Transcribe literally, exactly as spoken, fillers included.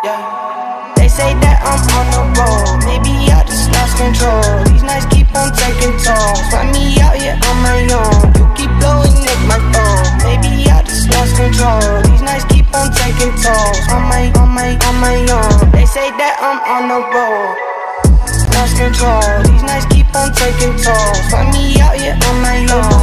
Yeah. They say that I'm on the road, maybe I just lost control. These nights keep on taking tolls, find me out here on my own. You keep blowing up my phone, maybe I just lost control. These nights keep on taking tolls, on my, on my, on my own. They say that I'm on the road, lost control. These nights keep on taking tolls, find me out here on my own.